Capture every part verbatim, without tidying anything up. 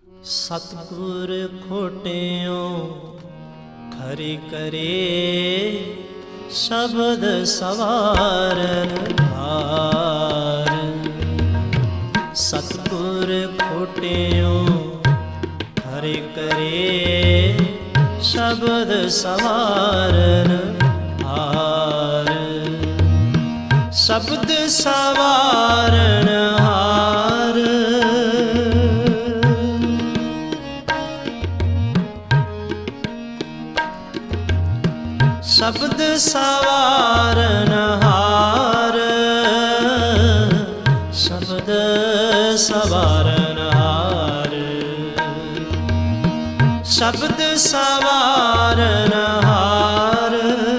ਸਤਿਗੁਰ ਖੋਟਿਓ ਖਰੀ ਕਰੇ, ਸ਼ਬਦ ਸਵਾਰਨ ਹਾਰ। ਸਤਿਗੁਰ ਖੋਟਿਓ ਖਰੀ ਕਰੇ, ਸ਼ਬਦ ਸਵਾਰਨ ਹਾਰ। ਸ਼ਬਦ ਸਵਾਰਨ ਹਾਰ, ਸ਼ਬਦ ਸਵਾਰਨ ਹਾਰ। ਸ਼ਬਦ ਸਵਾਰਨ ਹਾਰ, ਸ਼ਬਦ ਸਵਾਰਨ ਹਾਰ।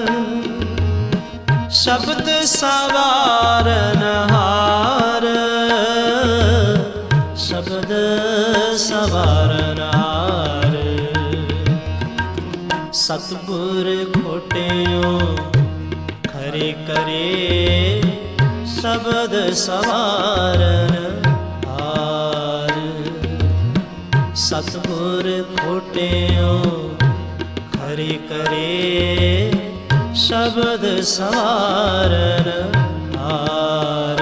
ਸ਼ਬਦ ਸਵਾਰਨ ਹਾਰ, ਸ਼ਬਦ ਸਵਾਰਨ ਹਾਰ। ਸਤਿਗੁਰ ਖੋਟਿਓ ਖਰੇ ਕਰੇ, ਸ਼ਬਦ ਸਵਾਰਨ ਹਾਰ। ਸਤਿਗੁਰ ਖੋਟਿਓ ਖਰੇ ਕਰੇ, ਸ਼ਬਦ ਸਵਾਰਨ ਹਾਰ।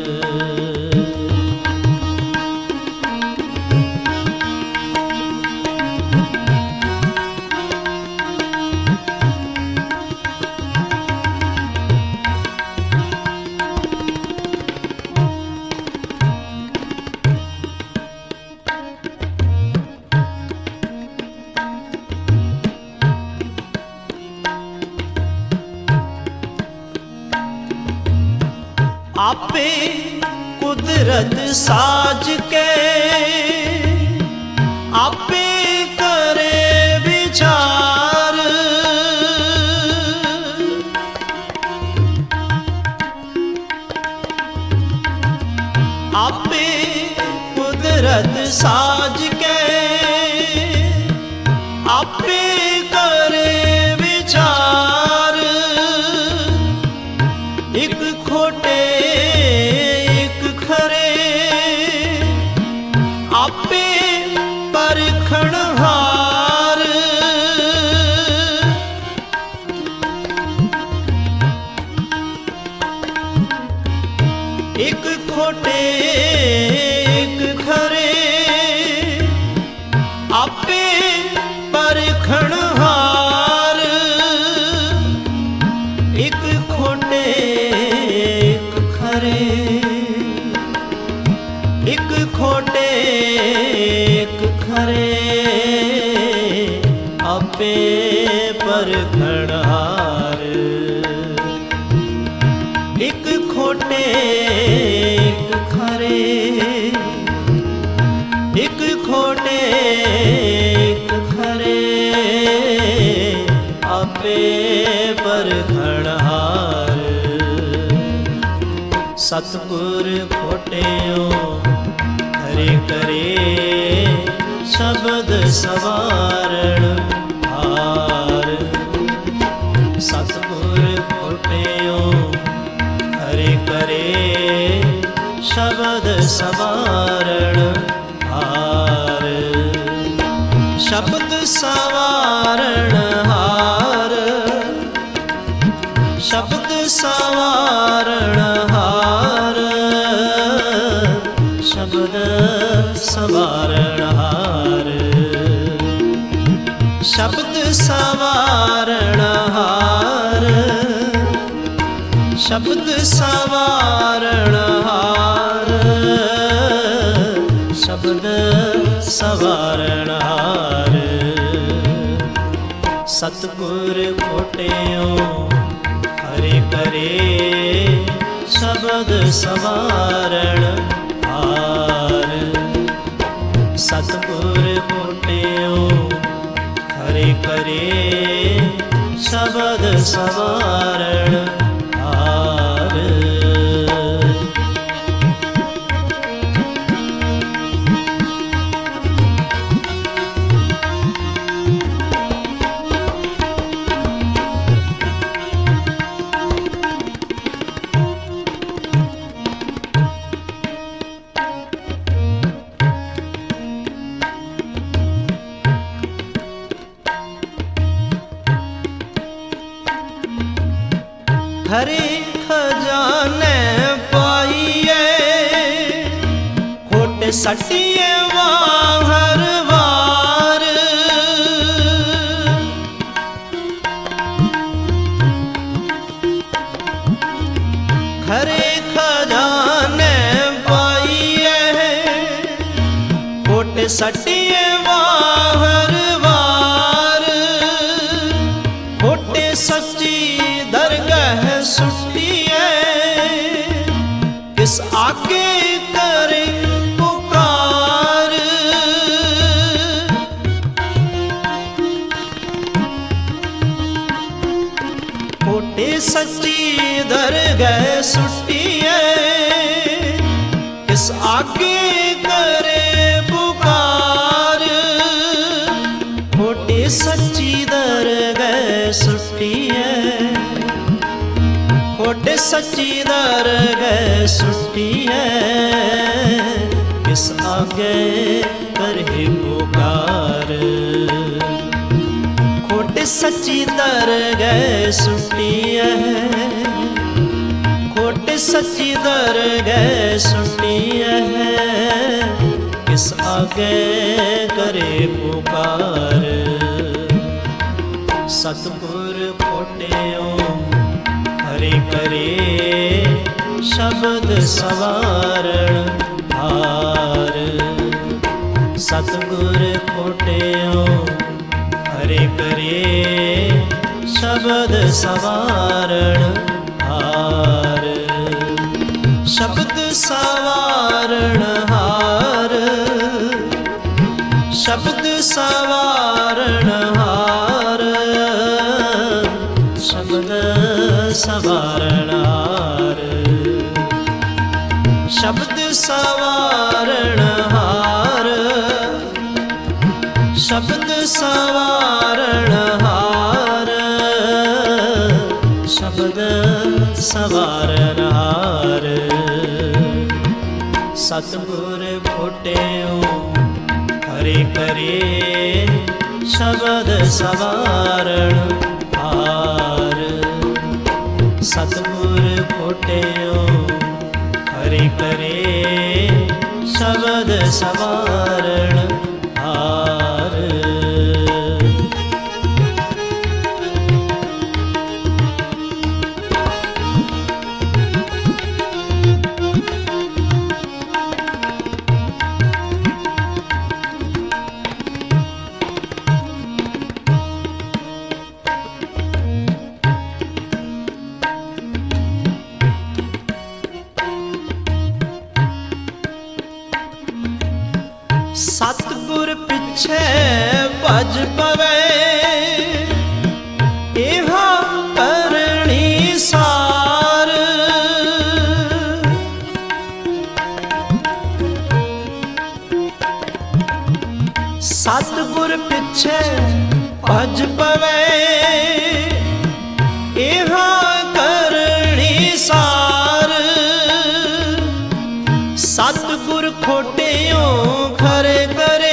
ਆਪੇ ਕੁਦਰਤ ਸਾਜ ਕੇ, ਆਪੇ ਕਰੇ ਵਿਚਾਰ। ਆਪੇ ਕੁਦਰਤ ਸਾਜ ਕੇ, ਆਪੇ ਕਰੇ ਵਿਚਾਰ। ਇੱਕ ਖੋਟੇ ਆਪੇ ਪਰਖਣ ਹਾਰ। ਇੱਕ ਖੋਟੇ ਇੱਕ ਖਰੇ, ਆਪੇ ਪਰਖਣ ਹਾਰ। ਇੱਕ ਖੋਟੇ ਇੱਕ ਖਰੇ, ਇੱਕ ਖੋਟੇ ਇੱਕ ਖਰੇ, ਆਪੇ ਪਰਖਣ ਹਾਰ। ਇੱਕ ਖੋਟੇ ਇੱਕ ਖਰੇ, ਇੱਕ ਖੋਟੇ ਇੱਕ ਖਰੇ, ਆਪੇ ਪਰਖਣ ਹਾਰ। ਸਤਿਗੁਰ ਖੋਟਿਓ ਖਰੇ ਕਰੇ, ਸ਼ਬਦ ਸਵਾਰਨ ਹਾਰ। ਸਤਿਗੁਰ ਖੋਟਿਓ ਖਰੇ ਕਰੇ, ਸ਼ਬਦ ਸਵਾਰਨ ਹਾਰ। ਸ਼ਬਦ ਸਵਾਰਨ ਹਾਰ, ਸ਼ਬਦ ਸਵਾਰਨ ਹਾਰ। ਸ਼ਬਦ ਸਵਾਰਨ ਹਾਰ, ਸ਼ਬਦ ਸਵਾਰਨ ਹਾਰ। ਸ਼ਬਦ ਸਵਾਰਨ ਹਾਰ, ਸ਼ਬਦ ਸਵਾਰਨ ਹਾਰ। ਸਤਿਗੁਰ ਖੋਟਿਓ ਖਰੇ ਕਰੇ, ਸ਼ਬਦ ਸਵਾਰਨ ਹਾਰ। ਸਤਿਗੁਰ ਖੋਟਿਓ ਖਰੇ ਕਰੇ, ਸ਼ਬਦ ਸਵਾਰਨ ਹਾਰ। खरे खजाने पाइए, खोट सटिए वाहर वार। खरे खजाने पाइए, खोट सटिए वाहर वार। खोटे सच्ची दरगाह सुटिए, किस आगे करे पुकार। खोटे सच्ची दरगाह सुटिए, किस आगे करे पुकार। खोटे सच्ची दरगाह सुटिए, खोटे सच्ची दरगाह सुटिए, किस आगे करे पुकार। खोटे सच्ची दरगाह सुटिए, खोटे सच्ची दरगाह सुटिए, किस आगे करे पुकार। सतगुर खोटियो हरे करे, शब्द सवारण हार। सतगुर खोटियो हरे करे, शब्द सवारण हार। शब्द सवारण हार, शब्द सवारण हार। शब्द सवारण हार, शब्द सवारण हार। शब्द सवारण हार, शब्द सवारण हार। सतगुर खोटियो हरे करे, शब्द सवारण हार। सतगुर खोटियो हरे करे, शब्द सवारण हार। सतगुर पिछे भज पवे, एहा करणी सार। सतगुर पिछे भज पवे, एहा करणी सार। सतगुर खोटियो खरे करे,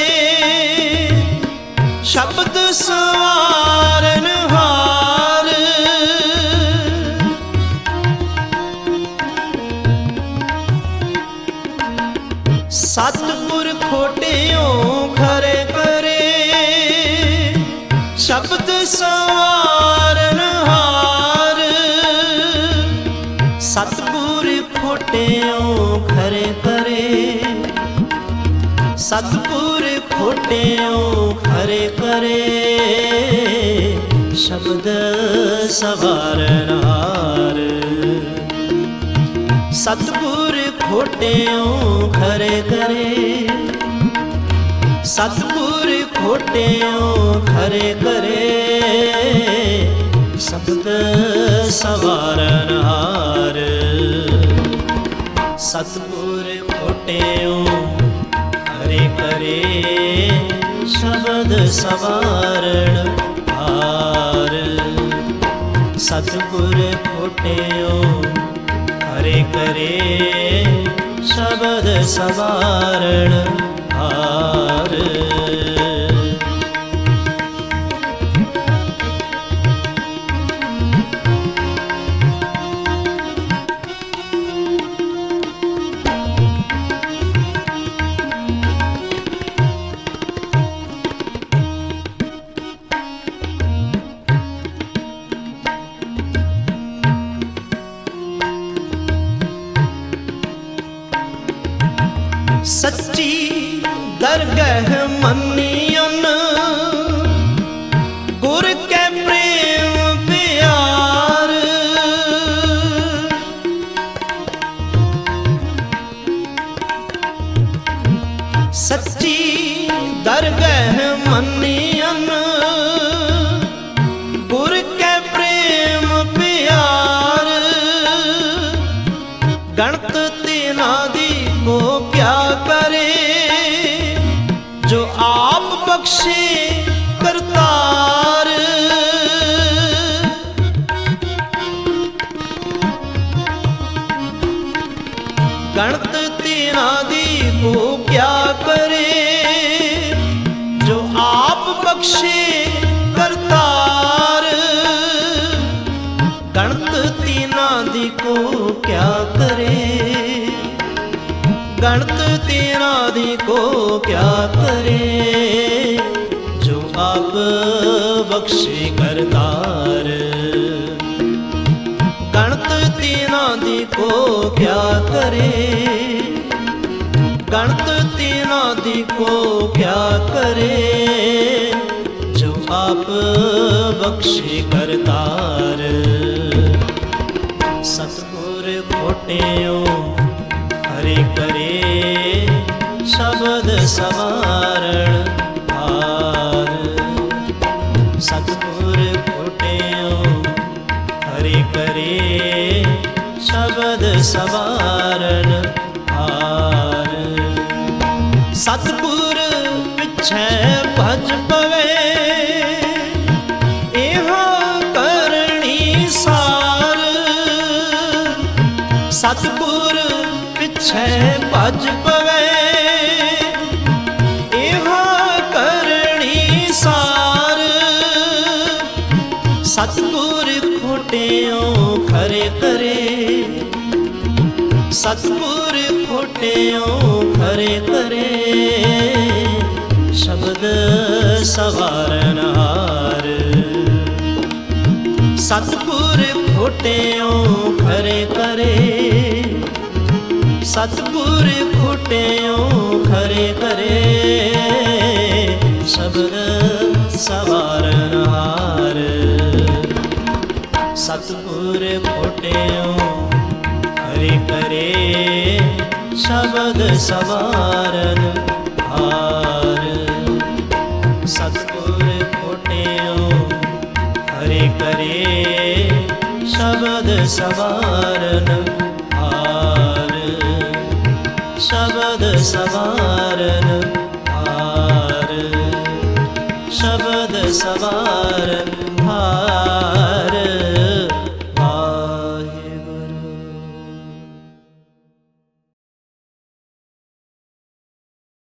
शब्द सवारण हार। सतगुर खोटियो खरे करे, शब्द सवारण हार। सतगुर खोटियो खरे करे, सतगुर खोटियो खरे करे, शब्द सवारण हार। सतगुर खोटियो खरे करे, सतगुर खोटियो खरे करे, शब्द सवारण हार। सतगुर खोटियो हरे करे, शब्द सवारण हार। सतगुर खोटियो हरे करे, शब्द सवारण हार। दरगह मनियन गुर के प्रेम प्यार। सच्ची दरगह मनियन गुर के प्रेम प्यार। गणत तिना दी को क्या करे जो आप बख्शे करतार। गणत तिना दी को क्या करे जो आप बख्शे करतार। गणत तिना दी को क्या करे गणत तेरा दी को क्या करे जो आप बख्शे करतार। गणत तेरा दी को क्या करे गणत तेरा दी को क्या करे जो आप बख्शे करतार। सतगुर खोटियो हरे करे शब्द सवारण हार। सतगुर खोटियो हरे करे शब्द सवारण हार। सतगुर पिछे भज पवे एहो करनी सार। सतगुर पिछे भज पवे एहो करनी सार। सतगुर खोटियो खरे करे सतगुर खोटियो खरे करे शब्द सवारन हार। सतगुर खोटियो खरे करे सतगुर खोटियो खरे करे शब्द सवारन हार। सतगुर खोटियो खरे करे शब्द सवारन हार। सतगुर खोटियो खरे करे शब्द सवारन हार। शब्द सवारन हार। शब्द सवारन हार।